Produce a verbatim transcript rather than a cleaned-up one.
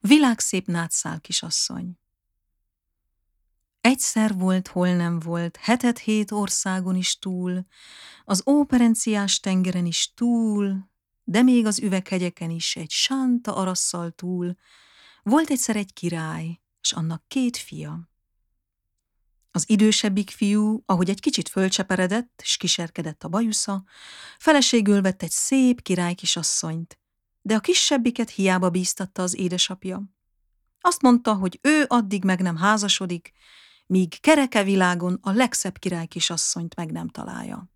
Világszép nátszál kisasszony. Egyszer volt, hol nem volt, hetet hét országon is túl, az óperenciás tengeren is túl, de még az üveghegyeken is egy sánta arasszal túl, volt egyszer egy király, s annak két fia. Az idősebbik fiú, ahogy egy kicsit fölcseperedett, s kiserkedett a bajusza, feleségül vett egy szép királykisasszonyt, de a kisebbiket hiába bíztatta az édesapja. Azt mondta, hogy ő addig meg nem házasodik, míg kereke világon a legszebb királykisasszonyt meg nem találja.